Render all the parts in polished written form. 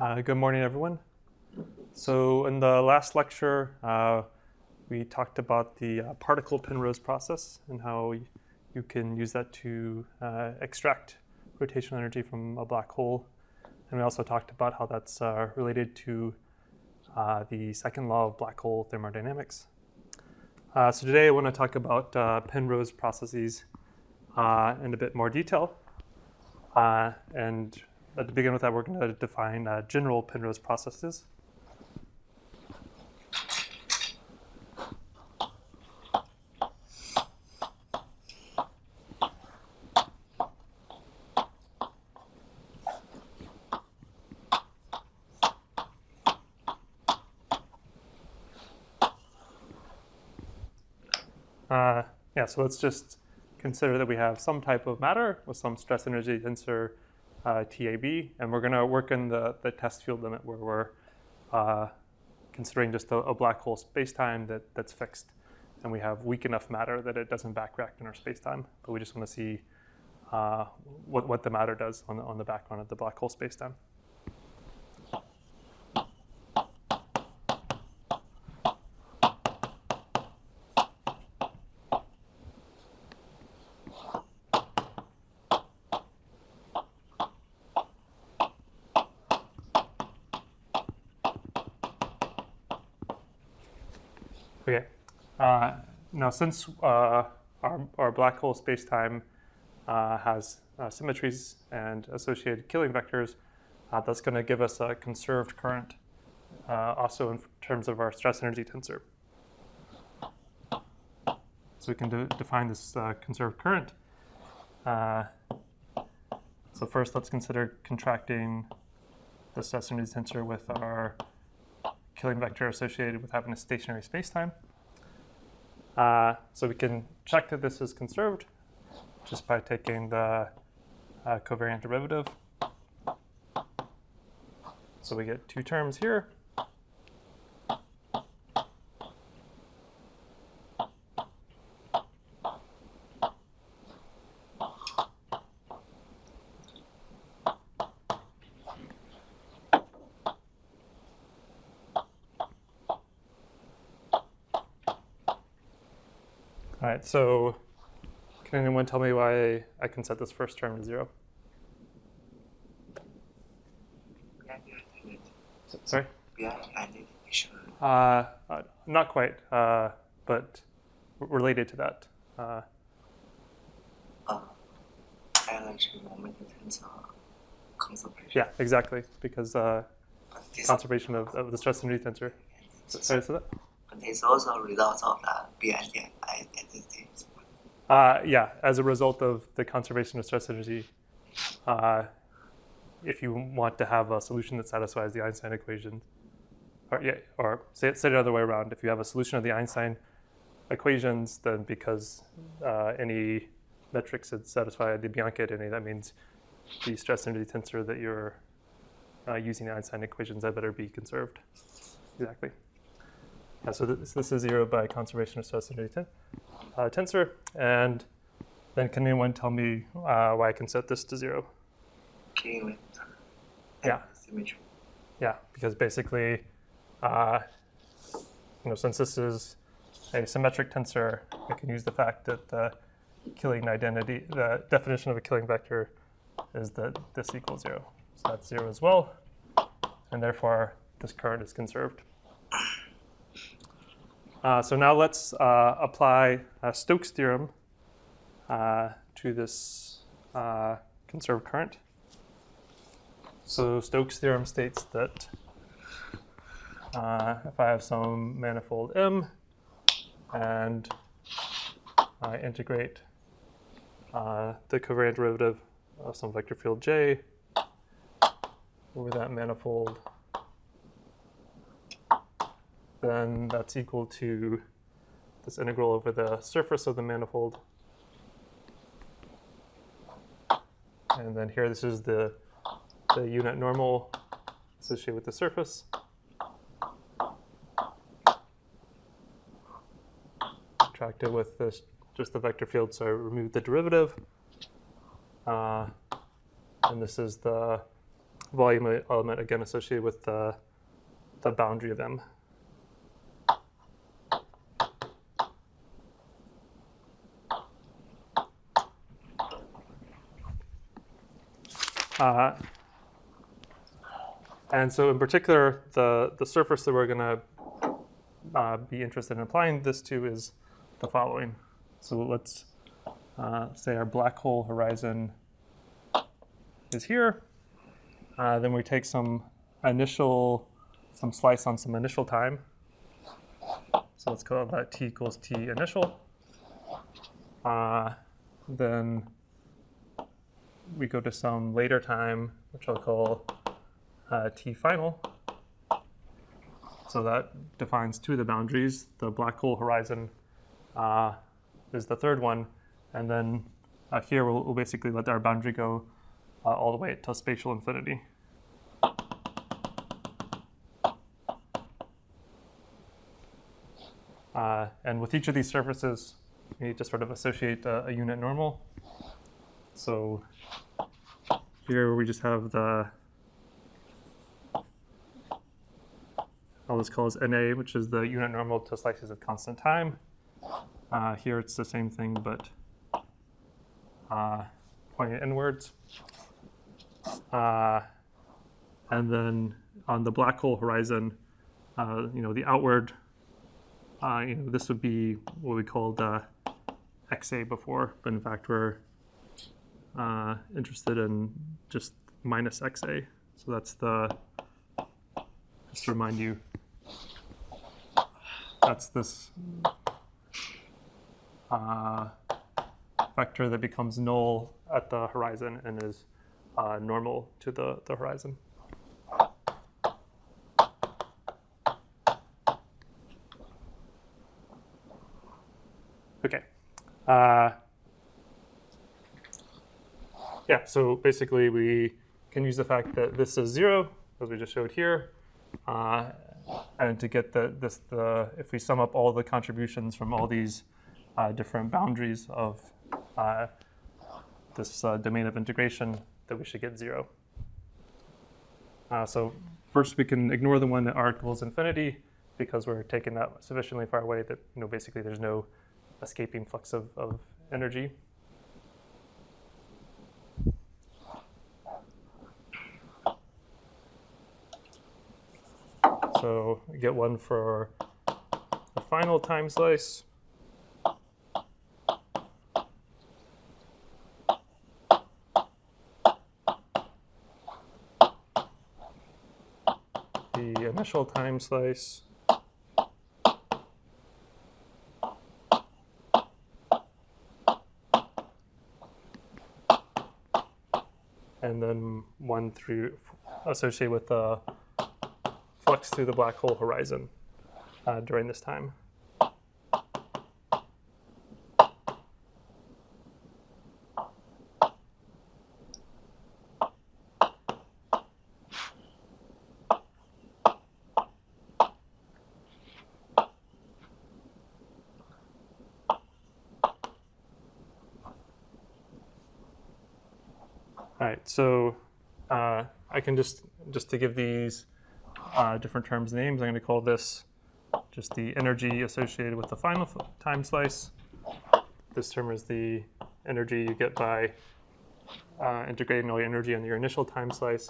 Good morning, everyone. So in the last lecture, we talked about the particle Penrose process and how you can use that to extract rotational energy from a black hole. And we also talked about how that's related to the second law of black hole thermodynamics. So today I want to talk about Penrose processes in a bit more detail. And to begin with that, we're going to define general Penrose processes. So let's just consider that we have some type of matter with some stress energy tensor TAB, and we're going to work in the test field limit where we're considering just a black hole spacetime that's fixed, and we have weak enough matter that it doesn't backreact in our spacetime, but we just want to see what the matter does on the background of the black hole spacetime. Okay. Now, since our black hole spacetime has symmetries and associated killing vectors, that's going to give us a conserved current, also in terms of our stress energy tensor. So we can define this conserved current. So first, let's consider contracting the stress energy tensor with our killing vector associated with having a stationary spacetime. So we can check that this is conserved just by taking the covariant derivative. So we get two terms here. All right, so can anyone tell me why I can set this first term to 0? Sorry? Not quite, but related to that. Yeah, exactly, because conservation of the stress energy tensor. Sorry, say that? It's also a result of the BND identity. Yeah, as a result of the conservation of stress energy, if you want to have a solution that satisfies the Einstein equation, or say it the other way around, if you have a solution of the Einstein equations, then because any metrics that satisfy the Bianchi identity, that means the stress energy tensor that you're using the Einstein equations, that better be conserved. Exactly. Yeah, so this is 0 by conservation of stress energy tensor. And then can anyone tell me why I can set this to 0? Yeah. Symmetry. Yeah, because basically, since this is a symmetric tensor, I can use the fact that the killing identity, the definition of a killing vector is that this equals 0. So that's 0 as well, and therefore this current is conserved. So now let's apply Stokes' theorem to this conserved current. So Stokes' theorem states that if I have some manifold M and I integrate the covariant derivative of some vector field J over that manifold, then that's equal to this integral over the surface of the manifold. And then here, this is the unit normal associated with the surface. Subtract it with this, just the vector field, so I remove the derivative. And this is the volume element, again, associated with the boundary of M. And so in particular, the surface that we're going to be interested in applying this to is the following. So let's say our black hole horizon is here. Then we take some slice on some initial time. So let's call that t equals t initial. Then we go to some later time, which I'll call t final. So that defines two of the boundaries. The black hole horizon is the third one. And then here we'll basically let our boundary go all the way to spatial infinity. And with each of these surfaces, we need to sort of associate a unit normal. So here we just have I'll just call this NA, which is the unit normal to slices of constant time. Here it's the same thing, but pointing inwards. And then on the black hole horizon, the outward, this would be what we called XA before, but in fact we're interested in just minus XA. So that's just to remind you, that's this vector that becomes null at the horizon and is normal to the horizon. Okay. Yeah, so basically we can use the fact that this is 0, as we just showed here, and to get if we sum up all the contributions from all these different boundaries of this domain of integration, that we should get 0. So first we can ignore the one that r equals infinity because we're taking that sufficiently far away that basically there's no escaping flux of energy. So we get one for the final time slice. The initial time slice. And then one associated with the flux through the black hole horizon during this time. All right, so I can just to give these different terms names, I'm going to call this just the energy associated with the final time slice. This term is the energy you get by integrating all your energy on your initial time slice.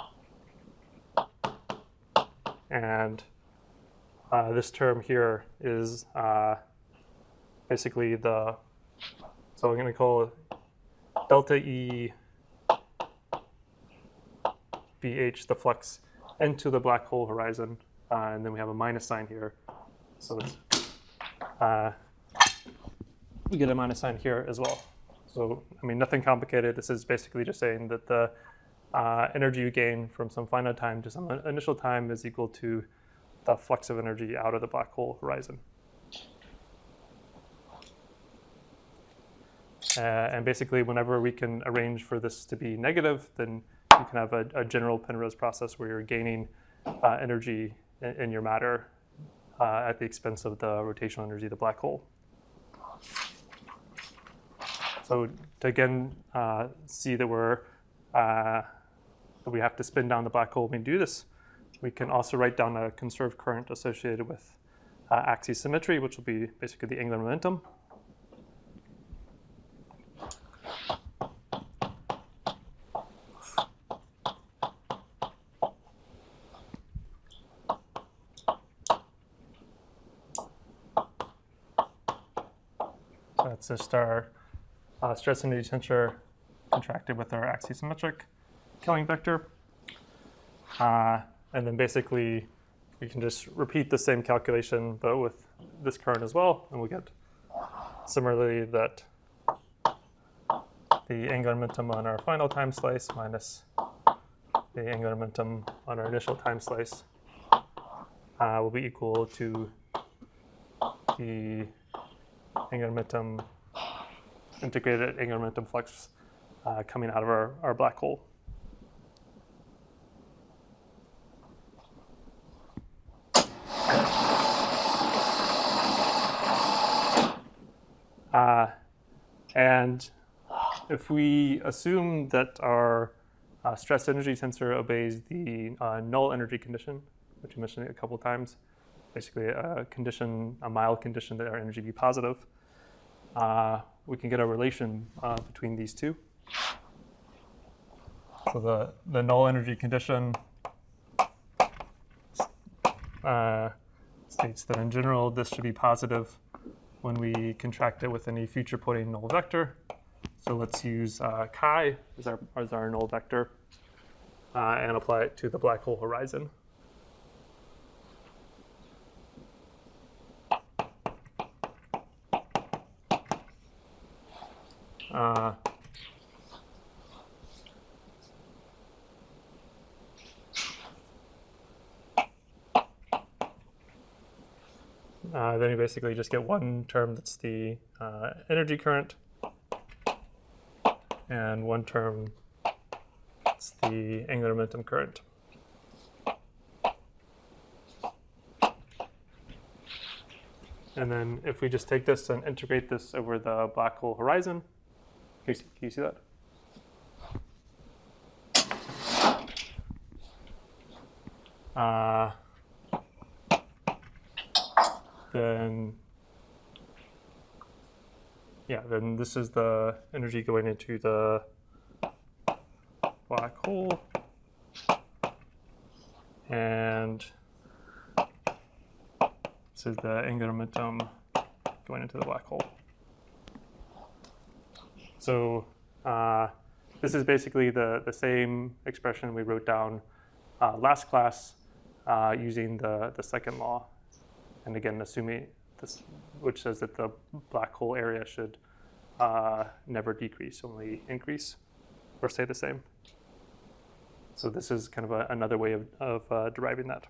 And this term here is basically so I'm going to call delta E BH the flux into the black hole horizon, and then we have a minus sign here. So we get a minus sign here as well. So, I mean, nothing complicated. This is basically just saying that the energy you gain from some finite time to some initial time is equal to the flux of energy out of the black hole horizon. And basically, whenever we can arrange for this to be negative, then you can have a general Penrose process where you're gaining energy in your matter at the expense of the rotational energy of the black hole. So to again see that we're that we have to spin down the black hole when we do this, we can also write down a conserved current associated with axis symmetry, which will be basically the angular momentum. So that's just our stress energy tensor contracted with our axisymmetric Kelvin vector. And then basically, we can just repeat the same calculation, but with this current as well, and we'll get similarly that the angular momentum on our final time slice minus the angular momentum on our initial time slice will be equal to the angular momentum, integrated angular momentum flux coming out of our black hole. And if we assume that our stress energy tensor obeys the null energy condition, which we mentioned a couple of times, basically a mild condition that our energy be positive, we can get a relation between these two. So the null energy condition states that in general this should be positive when we contract it with any future pointing null vector. So let's use chi as our null vector and apply it to the black hole horizon. Then you basically just get one term that's the energy current, and one term that's the angular momentum current. And then if we just take this and integrate this over the black hole horizon, can you see that? Then this is the energy going into the black hole, and this is the angular momentum going into the black hole. So this is basically the same expression we wrote down last class using the second law, and again assuming this, which says that the black hole area should never decrease, only increase or stay the same. So this is kind of another way of deriving that.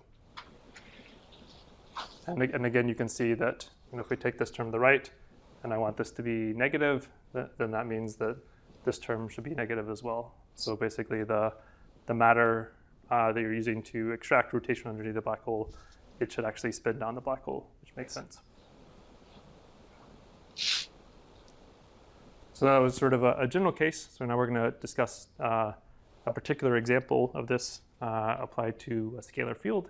And again, you can see that if we take this term to the right, and I want this to be negative, then that means that this term should be negative as well. So basically, the matter that you're using to extract rotational energy of the black hole, it should actually spin down the black hole, which makes sense. So that was sort of a general case. So now we're going to discuss a particular example of this applied to a scalar field.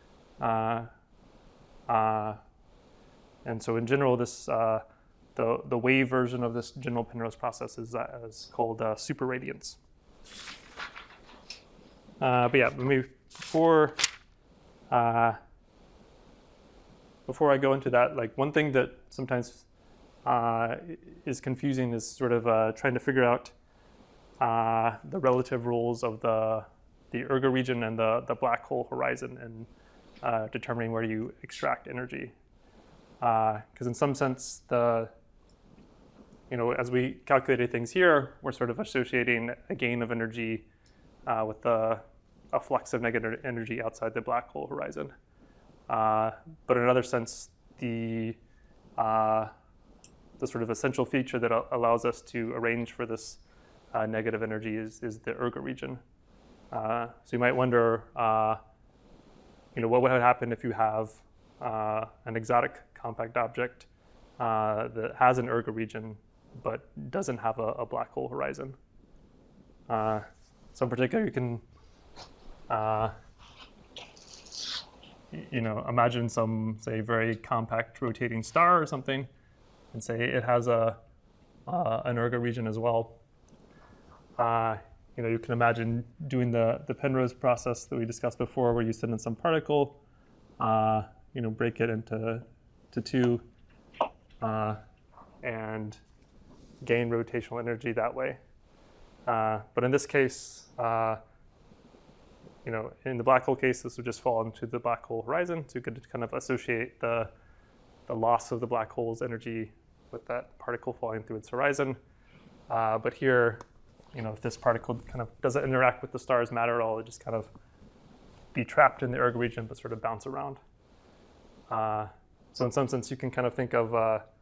And so in general, this the wave version of this general Penrose process is called superradiance. But yeah, maybe before I go into that, like one thing that sometimes is confusing is sort of trying to figure out the relative roles of the ergo region and the black hole horizon and determining where you extract energy. Because in some sense, as we calculated things here, we're sort of associating a gain of energy with a flux of negative energy outside the black hole horizon. But in another sense, the sort of essential feature that allows us to arrange for this negative energy is the ergo region. So you might wonder, what would happen if you have an exotic compact object that has an ergo region but doesn't have a black hole horizon. So in particular, you can Imagine some, say, very compact rotating star or something, and say it has an ergo region as well. You can imagine doing the Penrose process that we discussed before, where you send in some particle, break it into two, and gain rotational energy that way. But in this case, in the black hole case, this would just fall into the black hole horizon. So you could kind of associate the loss of the black hole's energy with that particle falling through its horizon. But here, if this particle kind of doesn't interact with the star's matter at all, it just kind of be trapped in the ergo region, but sort of bounce around. So in some sense, you can kind of think of,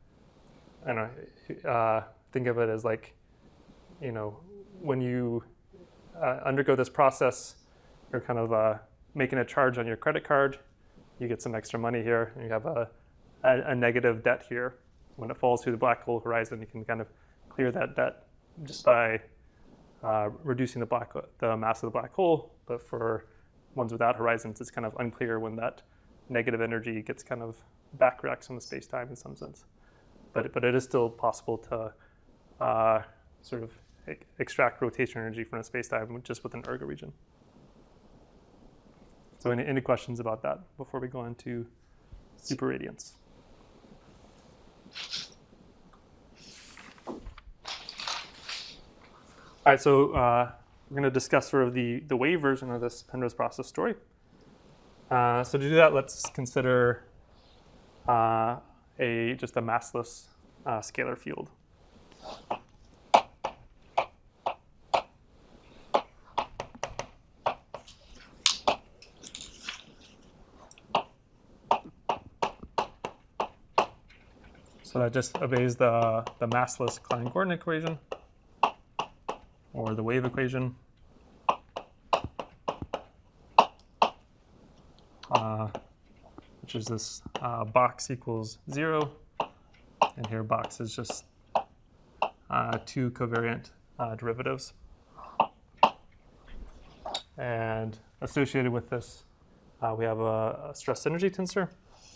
think of it as like, when you undergo this process, you're kind of making a charge on your credit card. You get some extra money here, and you have a negative debt here. When it falls through the black hole horizon, you can kind of clear that debt just by reducing the mass of the black hole. But for ones without horizons, it's kind of unclear when that negative energy gets kind of backreacts on the space-time in some sense. But it is still possible to sort of extract rotational energy from a space-time just with an ergo region. So any questions about that before we go into superradiance? All right, so we're going to discuss sort of the wave version of this Penrose process story. So to do that, let's consider just a massless scalar field. So that just obeys the massless Klein-Gordon equation, or the wave equation. Which is this box equals 0, and here box is just two covariant derivatives. And associated with this, we have a stress energy tensor.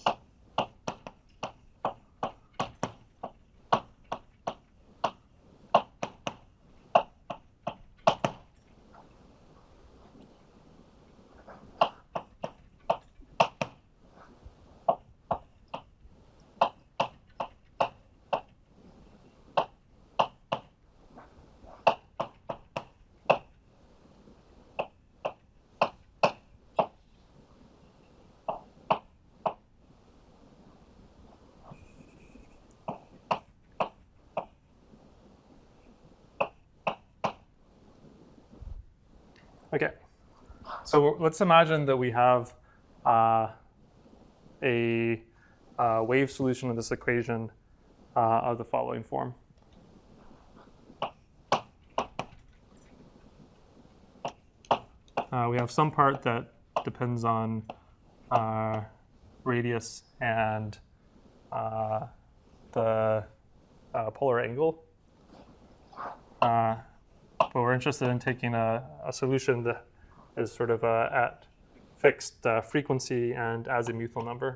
Okay, so let's imagine that we have a wave solution of this equation of the following form. We have some part that depends on radius and the polar angle. But we're interested in taking a solution that is sort of at fixed frequency and azimuthal number.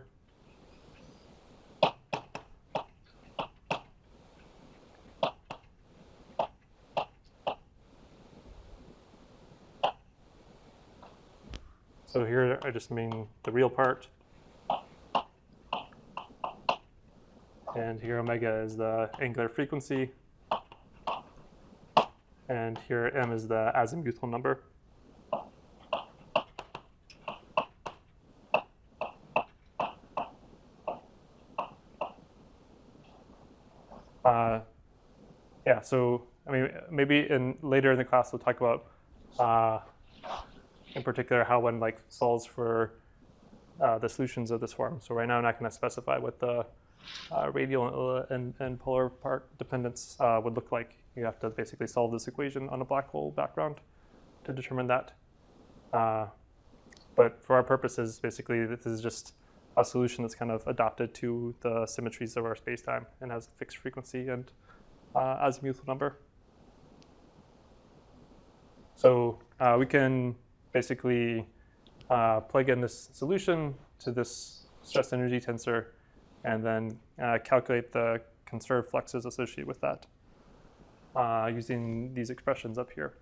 So here I just mean the real part. And here omega is the angular frequency. And here m is the azimuthal number. Yeah, so I mean, maybe later in the class we'll talk about, in particular, how one solves for the solutions of this form. So right now I'm not going to specify what the radial and polar part dependence would look like. You have to basically solve this equation on a black hole background to determine that. But for our purposes, basically, this is just a solution that's kind of adapted to the symmetries of our spacetime and has a fixed frequency and azimuthal number. So we can basically plug in this solution to this stress energy tensor, and then calculate the conserved fluxes associated with that using these expressions up here.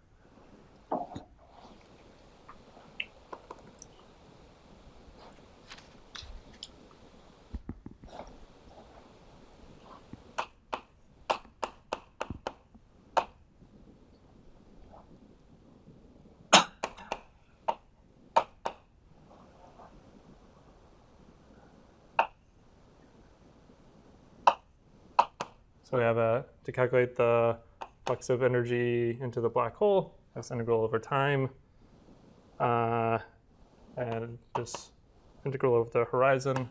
So we have to calculate the flux of energy into the black hole, that's integral over time, and this integral over the horizon.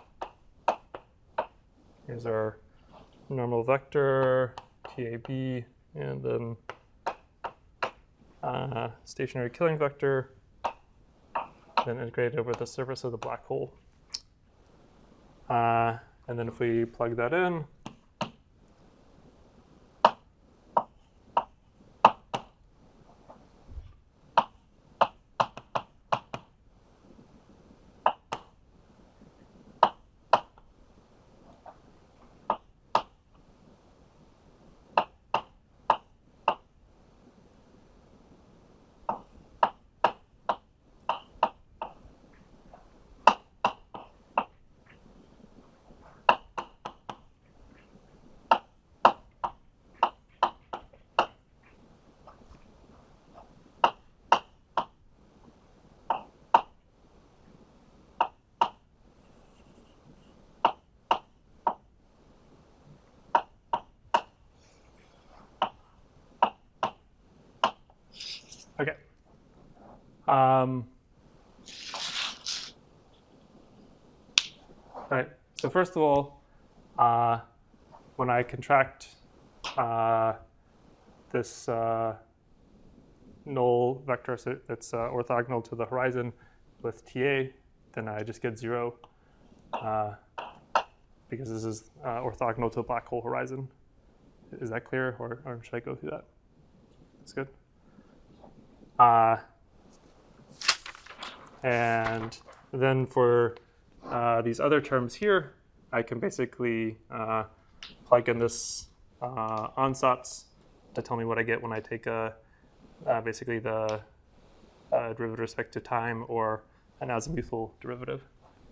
Here's our normal vector, TAB, and then stationary killing vector, then integrated over the surface of the black hole. And then if we plug that in, okay. All right, so first of all, when I contract this null vector that's orthogonal to the horizon with TA, then I just get 0 because this is orthogonal to the black hole horizon. Is that clear, or should I go through that? That's good. And then for these other terms here, I can basically plug in this ansatz to tell me what I get when I take basically the derivative with respect to time or an azimuthal derivative.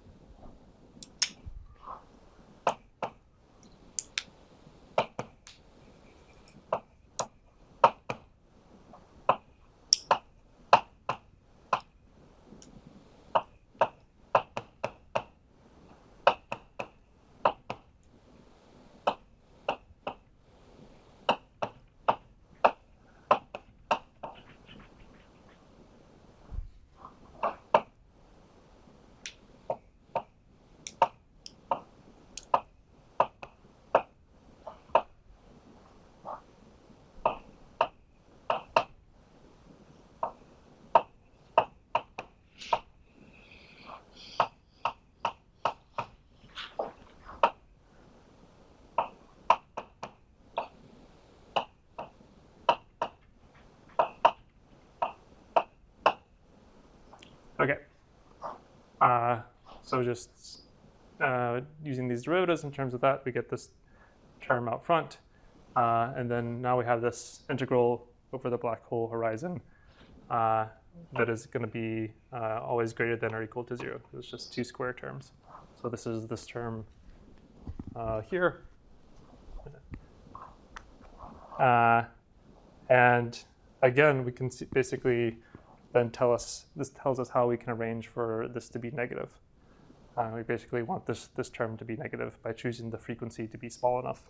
Okay, so just using these derivatives in terms of that, we get this term out front. And then now we have this integral over the black hole horizon that is going to be always greater than or equal to 0. It's just 2 square terms. So this is this term here. And again, we can see basically then this tells us how we can arrange for this to be negative. We basically want this term to be negative by choosing the frequency to be small enough.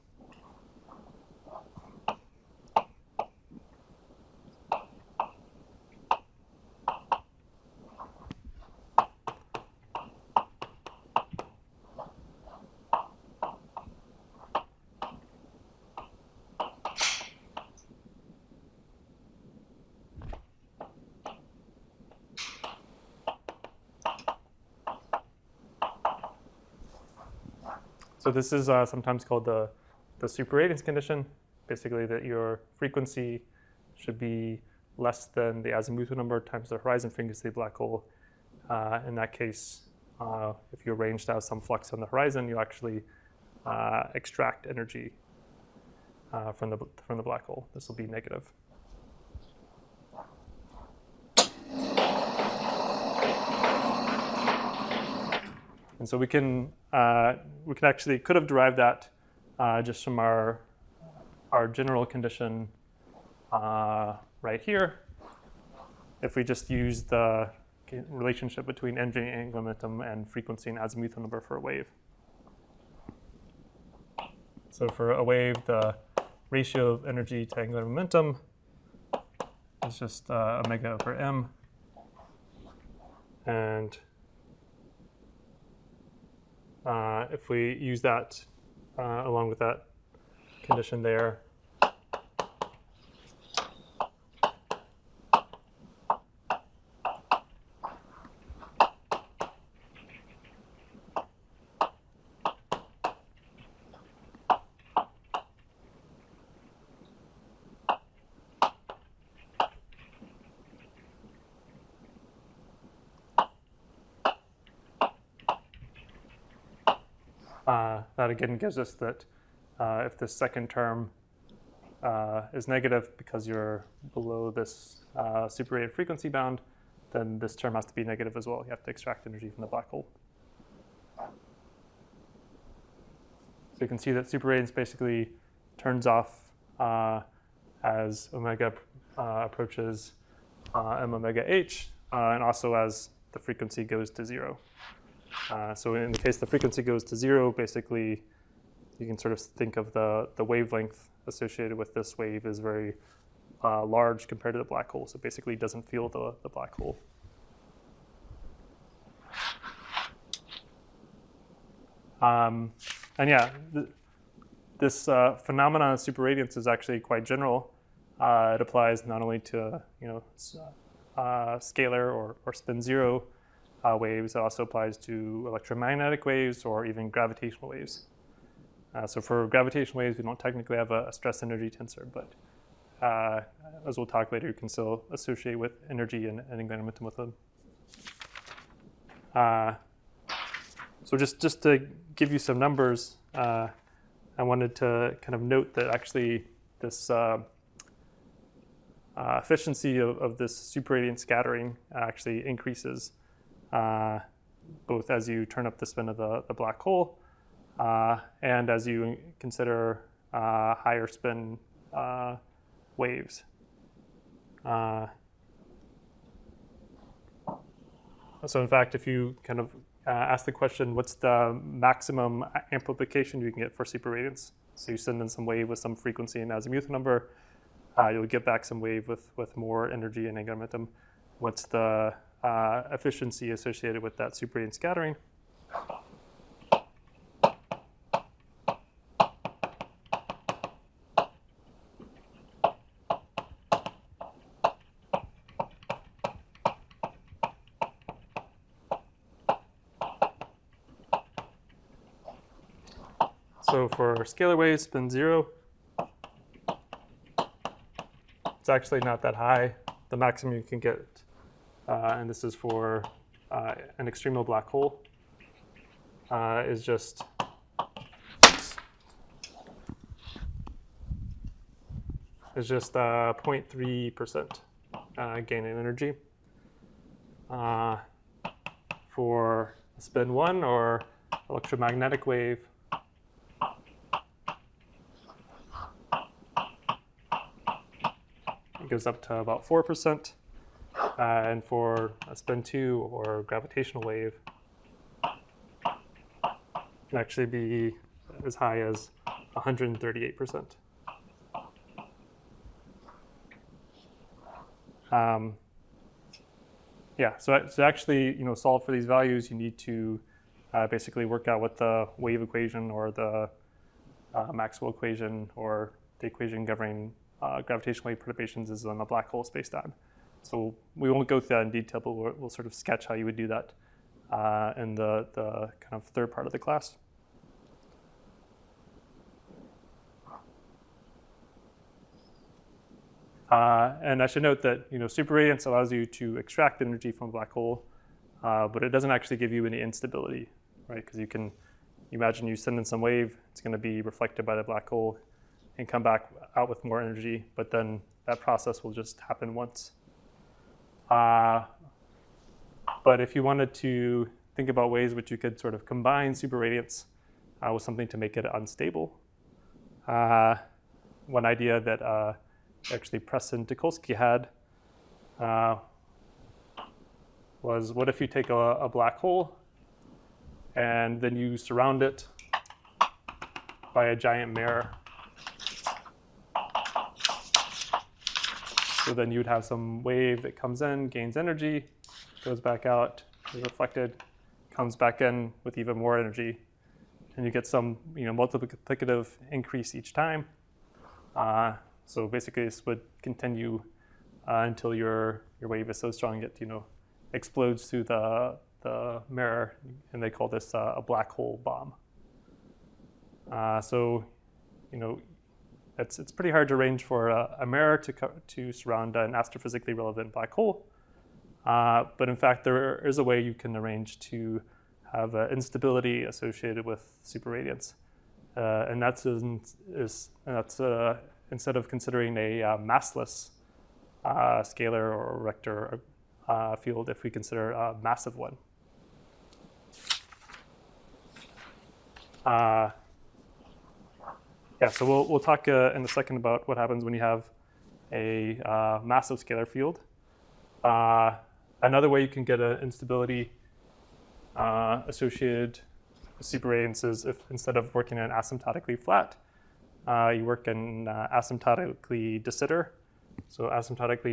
So this is sometimes called the superradiance condition, basically that your frequency should be less than the azimuthal number times the horizon frequency of the black hole, in that case, if you arrange to have some flux on the horizon, you actually extract energy from the black hole. This will be negative. And so we can actually could have derived that just from our general condition right here. If we just use the relationship between energy and angular momentum and frequency and azimuthal number for a wave. So for a wave, the ratio of energy to angular momentum is just omega over m. And if we use that along with that condition there, that again gives us that if the second term is negative because you're below this superradiant frequency bound, then this term has to be negative as well. You have to extract energy from the black hole. So you can see that superradiance basically turns off as omega approaches m omega h, and also as the frequency goes to 0. So in the case the frequency goes to 0, basically you can sort of think of the wavelength associated with this wave is very large compared to the black hole. So it basically doesn't feel the black hole. And yeah, this phenomenon of superradiance is actually quite general. It applies not only to scalar or spin zero waves, it also applies to electromagnetic waves or even gravitational waves. So for gravitational waves, we don't technically have a stress energy tensor, but as we'll talk later, you can still associate with energy and angular momentum with them. So just to give you some numbers, I wanted to kind of note that actually this efficiency of this superradiant scattering actually increases both as you turn up the spin of the black hole and as you consider higher spin waves. So in fact, if you kind of ask the question, what's the maximum amplification you can get for superradiance? So you send in some wave with some frequency and azimuthal number, you'll get back some wave with more energy and angular momentum. What's the efficiency associated with that superradiant scattering? So for scalar waves, spin 0, it's actually not that high. The maximum you can get, and this is for an extremal black hole, is just 0.3% gain in energy. For spin 1 or electromagnetic wave, it goes up to about 4%. And for a spin 2 or gravitational wave, it can actually be as high as 138%. Yeah, so to actually solve for these values, you need to basically work out what the wave equation or the Maxwell equation or the equation governing gravitational wave perturbations is on a black hole spacetime. So we won't go through that in detail, but we'll sort of sketch how you would do that in the kind of third part of the class. And I should note that superradiance allows you to extract energy from a black hole, but it doesn't actually give you any instability, right? Because you imagine you send in some wave, it's going to be reflected by the black hole and come back out with more energy, but then that process will just happen once. But if you wanted to think about ways which you could sort of combine superradiance with something to make it unstable, one idea that actually Preston Tucholsky had was, what if you take a black hole and then you surround it by a giant mirror? So then you'd have some wave that comes in, gains energy, goes back out, is reflected, comes back in with even more energy, and you get some multiplicative increase each time. So basically, this would continue until your wave is so strong it explodes through the mirror, and they call this a black hole bomb. So it's pretty hard to arrange for a mirror to surround an astrophysically relevant black hole. But in fact, there is a way you can arrange to have instability associated with superradiance, and that's instead of considering a massless scalar or vector field, if we consider a massive one. So we'll talk in a second about what happens when you have a massive scalar field. Another way you can get an instability associated with superradiance is if instead of working in asymptotically flat, you work in asymptotically de Sitter. So asymptotically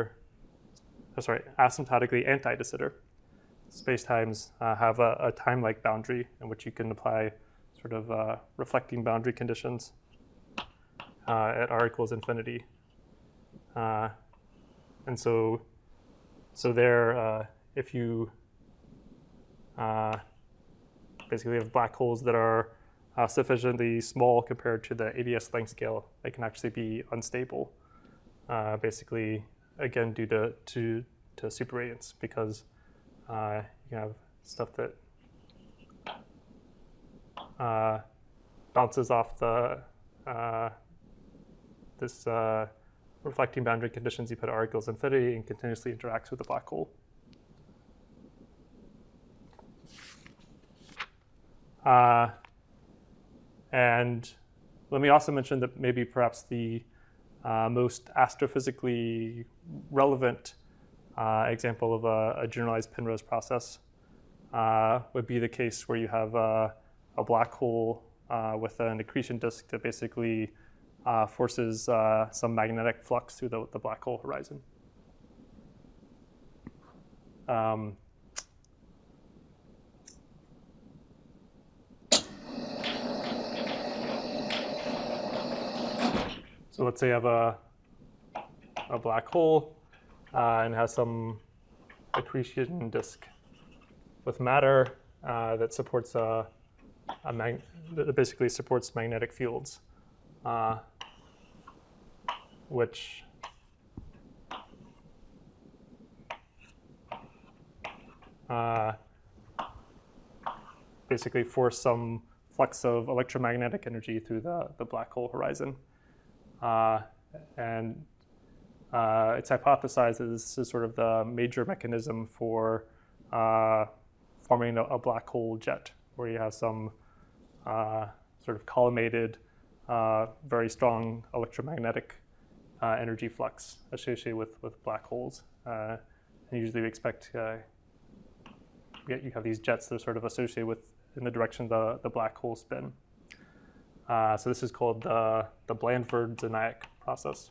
anti-de Sitter. Spacetimes have a time-like boundary in which you can apply sort of reflecting boundary conditions at r equals infinity. And so there, if you basically have black holes that are sufficiently small compared to the ADS length scale, they can actually be unstable. Basically, again, due to superradiance, because you have stuff that bounces off this reflecting boundary conditions you put at r equals infinity and continuously interacts with the black hole. And let me also mention that maybe perhaps the most astrophysically relevant example of a generalized Penrose process would be the case where you have a black hole with an accretion disk that basically forces some magnetic flux through the black hole horizon. So let's say you have a black hole and has some accretion disk with matter that supports that basically supports magnetic fields, which basically force some flux of electromagnetic energy through the black hole horizon. And it's hypothesized that this is sort of the major mechanism for forming a black hole jet, where you have some sort of collimated, very strong electromagnetic energy flux associated with black holes. And usually we expect you have these jets that are sort of associated with in the direction of the black hole spin. So this is called the Blandford-Zanayak process.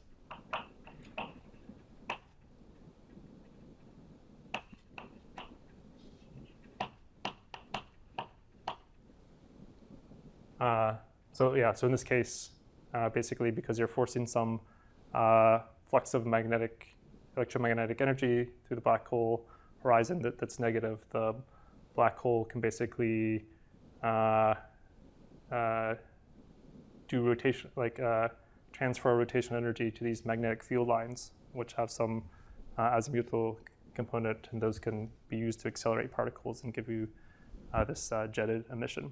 So in this case, basically because you're forcing some flux of electromagnetic energy through the black hole horizon that's negative, the black hole can basically do rotation, transfer rotational energy to these magnetic field lines, which have some azimuthal component, and those can be used to accelerate particles and give you this jetted emission.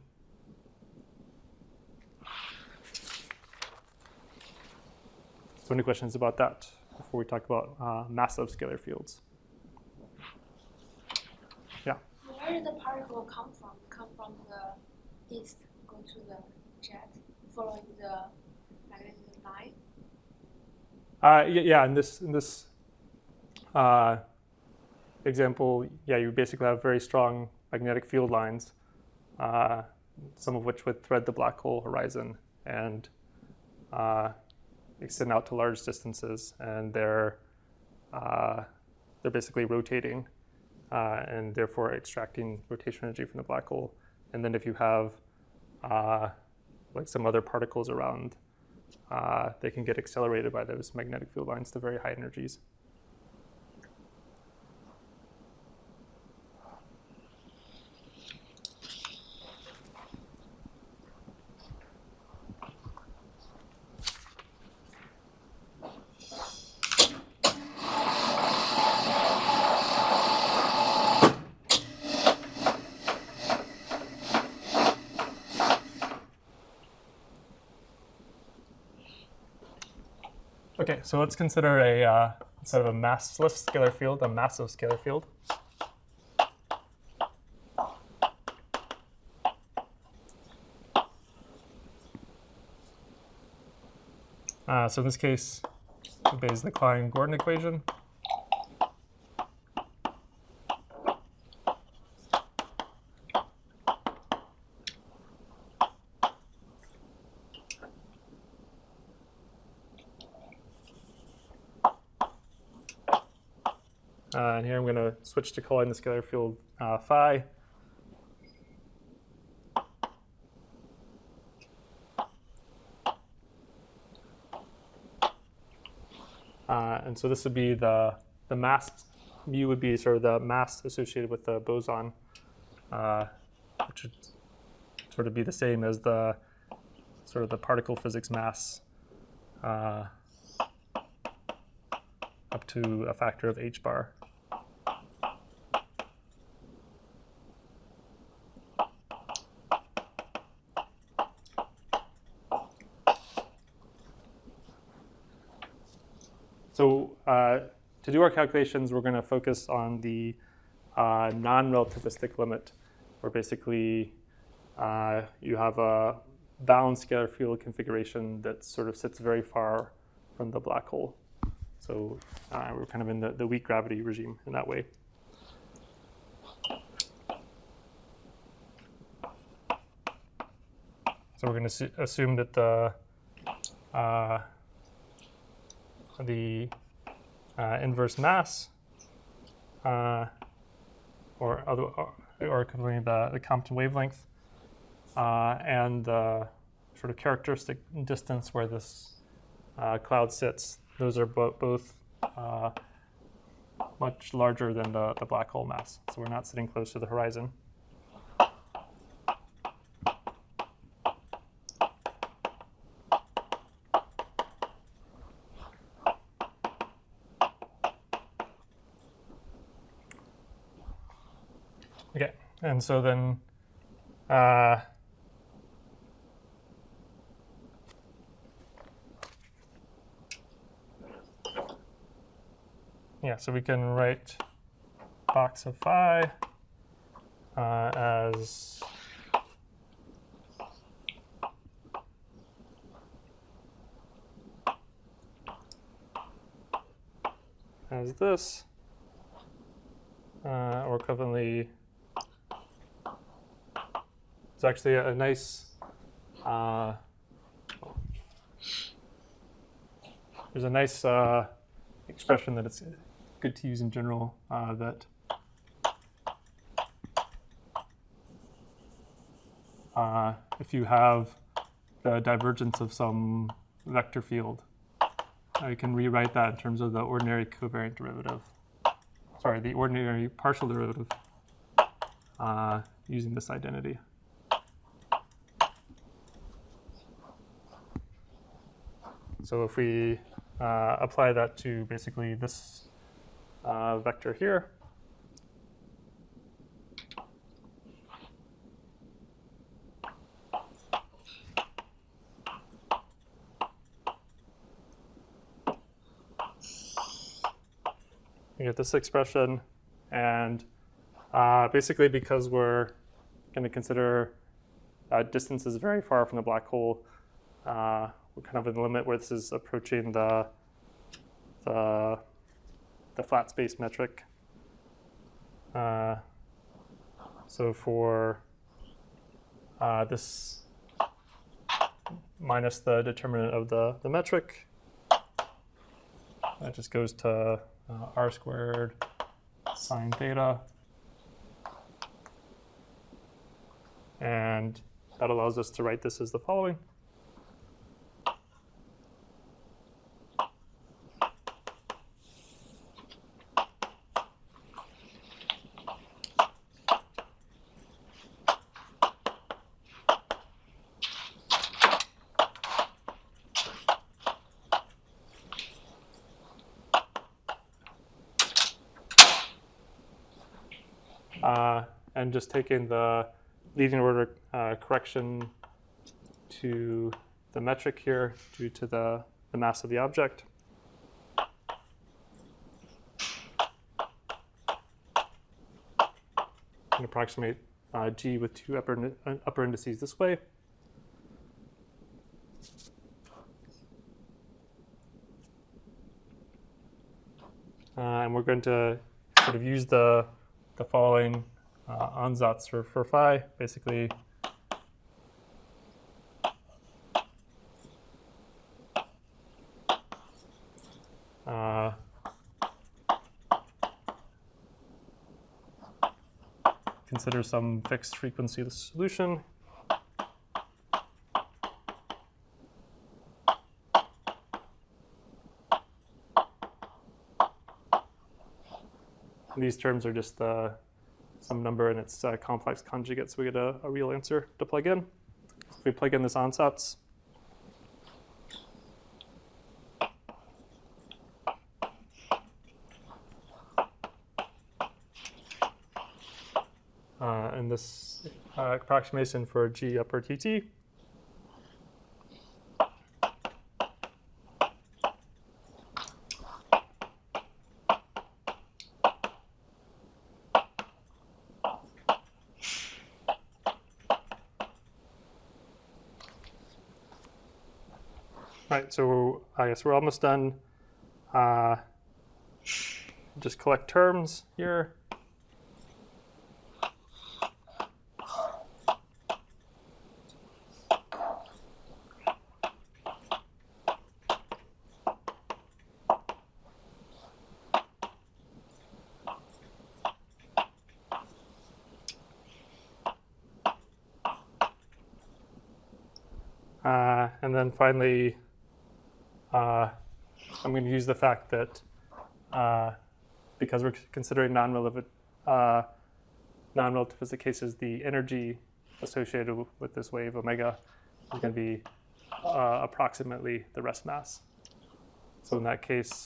So any questions about that before we talk about massive scalar fields? Yeah? Where did the particle come from? Come from the east, go to the jet, following the magnetic line? Yeah, in this example, yeah, you basically have very strong magnetic field lines, some of which would thread the black hole horizon and extend out to large distances, and they're basically rotating and therefore extracting rotational energy from the black hole. And then if you have like some other particles around, they can get accelerated by those magnetic field lines to very high energies. Okay, so let's consider instead of a massless scalar field, a massive scalar field. So in this case, it obeys the Klein-Gordon equation. And here I'm going to switch to calling the scalar field phi. And so this would be the mass, mu would be sort of the mass associated with the boson, which would sort of be the same as the sort of the particle physics mass up to a factor of h bar. So to do our calculations, we're going to focus on the non-relativistic limit, where basically you have a bound scalar field configuration that sort of sits very far from the black hole. So we're kind of in the weak gravity regime in that way. So we're going to assume that the inverse mass, or equivalently the Compton wavelength, and the sort of characteristic distance where this cloud sits, those are both much larger than the black hole mass. So we're not sitting close to the horizon. Okay, and so then yeah, so we can write box of phi as this, or equivalently, it's actually a nice, there's a nice expression that it's good to use in general, that if you have the divergence of some vector field, you can rewrite that in terms of the ordinary covariant derivative. Sorry, the ordinary partial derivative using this identity. So if we apply that to basically this vector here, you get this expression, and basically because we're going to consider distances very far from the black hole, we're kind of in the limit where this is approaching the flat space metric. So for this minus the determinant of the metric, that just goes to r squared sine theta. And that allows us to write this as the following. And just taking the leading order correction to the metric here due to the mass of the object. And approximate G with two upper indices this way. And we're going to sort of use the following ansatz for phi, basically consider some fixed frequency of the solution. And these terms are just some number and its complex conjugate, so we get a real answer to plug in. If we plug in this ansatz, and this approximation for G upper TT. Right, so I guess we're almost done. Just collect terms here. And then finally, I'm going to use the fact that because we're considering non-relativistic cases, the energy associated with this wave omega is going to be approximately the rest mass. So in that case,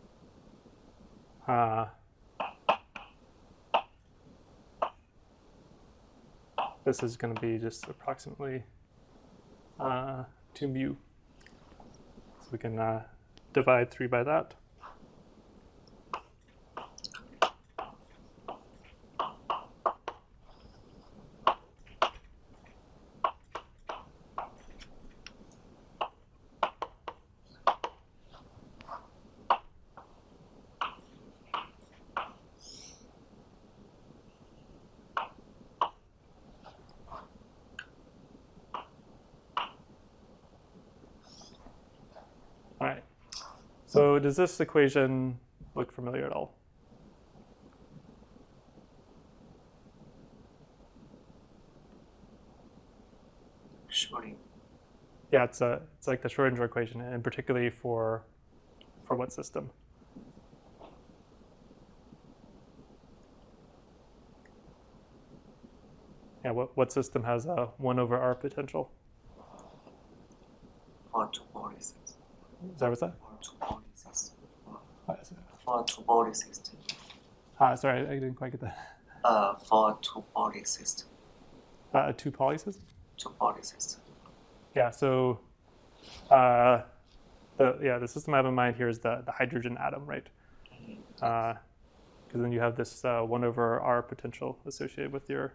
this is going to be just approximately 2 mu. So we can divide 3 by that. All right. So does this equation look familiar at all? Surely. Yeah, it's like the Schrodinger equation, and particularly for what system? Yeah, what system has a 1 over r potential? For two policies. Sorry, what's that? For two-body system. What is it? For two-body system. Sorry, I didn't quite get that. For two-body system. A two-poly system? Two-body system. Yeah, so the system I have in mind here is the hydrogen atom, right? Because then you have this 1 over r potential associated with your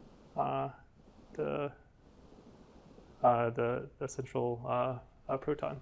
the central proton.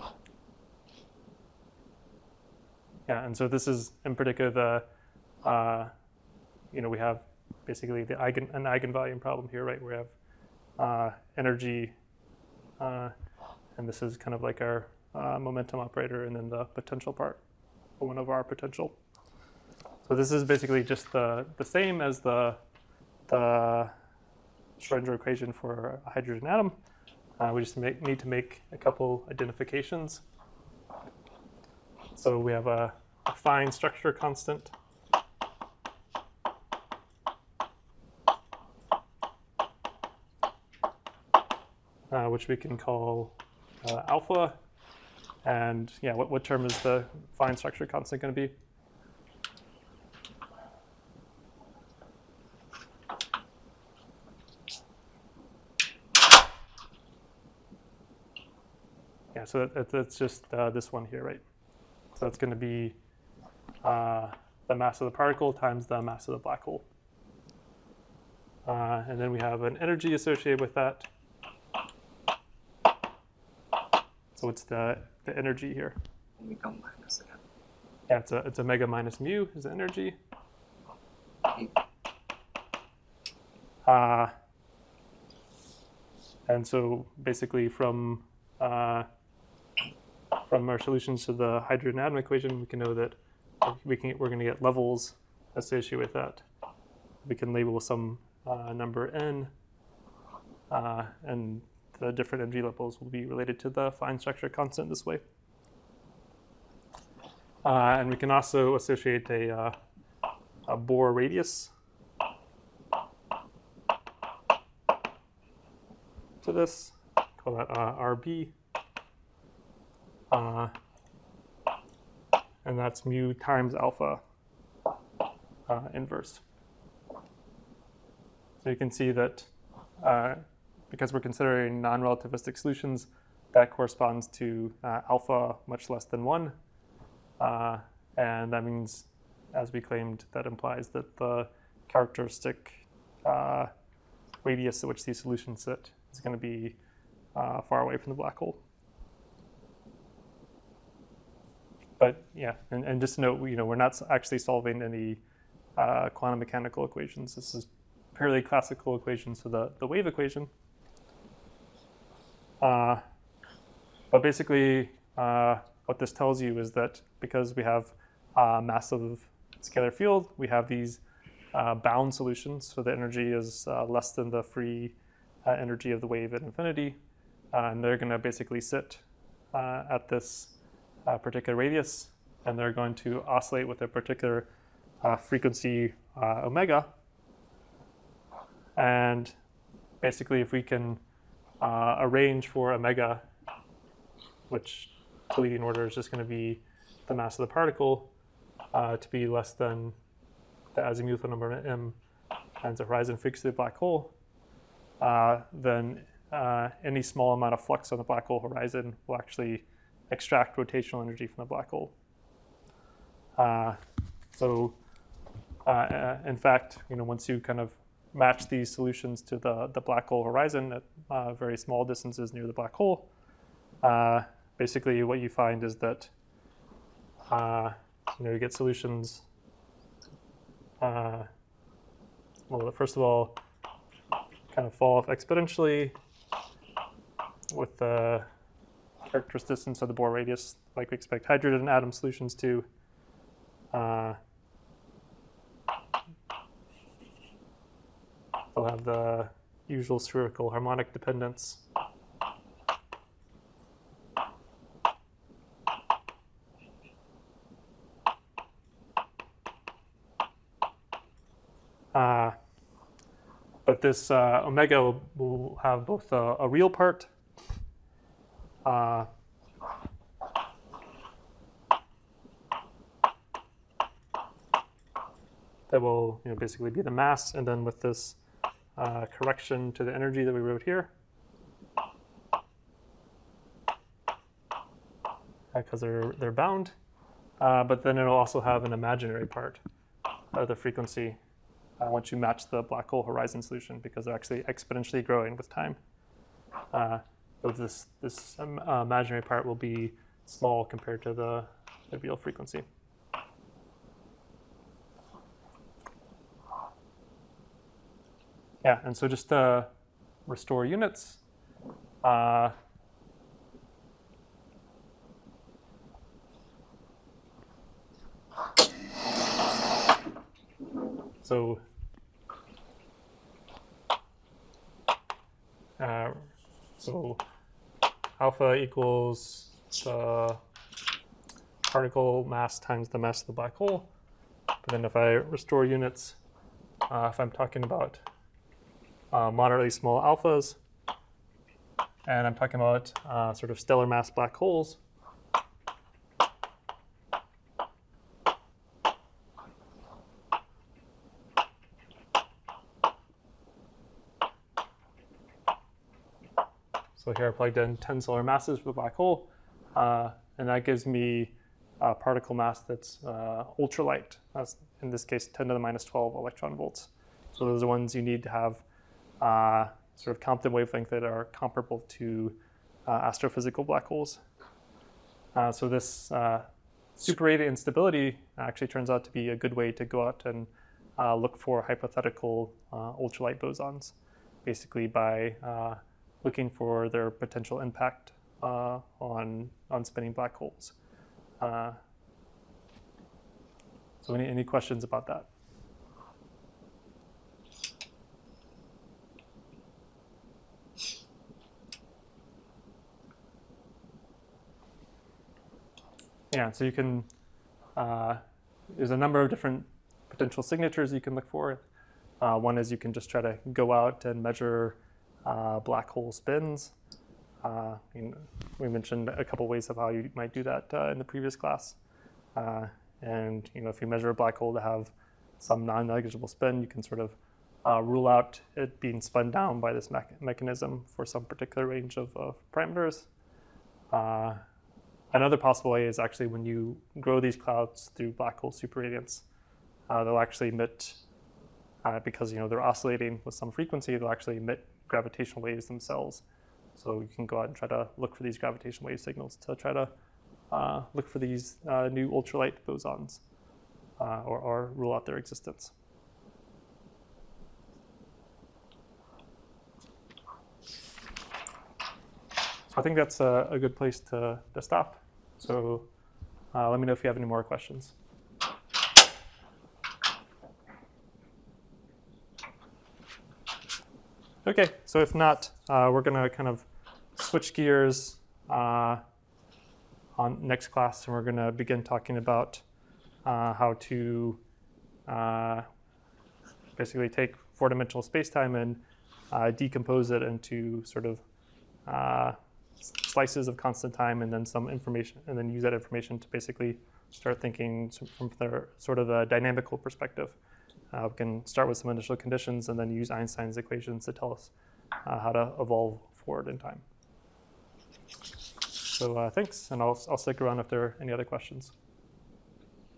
Yeah, and so this is in particular the we have basically an eigenvalue problem here, right? We have energy, and this is kind of like our momentum operator, and then the potential part, 1 over r potential. So this is basically just the same as the Schrödinger equation for a hydrogen atom. We just need to make a couple identifications. So we have a fine structure constant. Which we can call alpha. And yeah, what term is the fine structure constant going to be? Yeah, so that's just this one here, right? So that's going to be the mass of the particle times the mass of the black hole. And then we have an energy associated with that. So what's the energy here? Omega minus m. Yeah, it's omega minus mu is the energy. And so basically from our solutions to the hydrogen atom equation, we can know that we're going to get levels associated with that. We can label some number n, and the different energy levels will be related to the fine structure constant this way. And we can also associate a Bohr radius to this, call that RB. And that's mu times alpha inverse. So you can see that because we're considering non-relativistic solutions, that corresponds to alpha much less than 1. And that means, as we claimed, that implies that the characteristic radius at which these solutions sit is going to be far away from the black hole. But yeah, and just to note, we're not actually solving any quantum mechanical equations. This is purely classical equations, so the wave equation. But basically, what this tells you is that because we have a massive scalar field, we have these bound solutions. So the energy is less than the free energy of the wave at infinity. And they're going to basically sit at this particular radius, and they're going to oscillate with a particular frequency omega. And basically, if we can arrange for omega, which the leading order is just going to be the mass of the particle, to be less than the azimuthal number m times the horizon frequency of the black hole, then any small amount of flux on the black hole horizon will actually extract rotational energy from the black hole. In fact, once you kind of match these solutions to the black hole horizon at very small distances near the black hole, basically what you find is that you get solutions. Well, first of all, kind of fall off exponentially with the characteristic distance of the Bohr radius, like we expect hydrogen atom solutions to. They'll have the usual spherical harmonic dependence. But this omega will have both a real part that will basically be the mass, and then with this correction to the energy that we wrote here, because they're bound, but then it'll also have an imaginary part of the frequency once you match the black hole horizon solution, because they're actually exponentially growing with time. So this imaginary part will be small compared to the real frequency. Yeah, and so just to restore units, so alpha equals the particle mass times the mass of the black hole. But then if I restore units, if I'm talking about moderately small alphas, and I'm talking about sort of stellar mass black holes, so here I plugged in 10 solar masses for the black hole, and that gives me a particle mass that's ultralight. That's, in this case, 10 to the minus 12 electron volts. So those are the ones you need to have sort of Compton wavelength that are comparable to astrophysical black holes. So this superradiant instability actually turns out to be a good way to go out and look for hypothetical ultralight bosons, basically by looking for their potential impact on spinning black holes. So any questions about that? Yeah, so you can, there's a number of different potential signatures you can look for. One is you can just try to go out and measure black hole spins. We mentioned a couple ways of how you might do that in the previous class. And if you measure a black hole to have some non-negligible spin, you can sort of rule out it being spun down by this mechanism for some particular range of parameters. Another possible way is actually when you grow these clouds through black hole superradiance, they'll actually emit, because they're oscillating with some frequency, they'll actually emit gravitational waves themselves. So you can go out and try to look for these gravitational wave signals to try to look for these new ultralight bosons or rule out their existence. So I think that's a good place to stop. So let me know if you have any more questions. Okay, so if not, we're going to kind of switch gears on next class, and we're going to begin talking about how to basically take four-dimensional spacetime and decompose it into sort of slices of constant time, and then some information, and then use that information to basically start thinking from the sort of the dynamical perspective. We can start with some initial conditions and then use Einstein's equations to tell us how to evolve forward in time. So thanks, and I'll stick around if there are any other questions.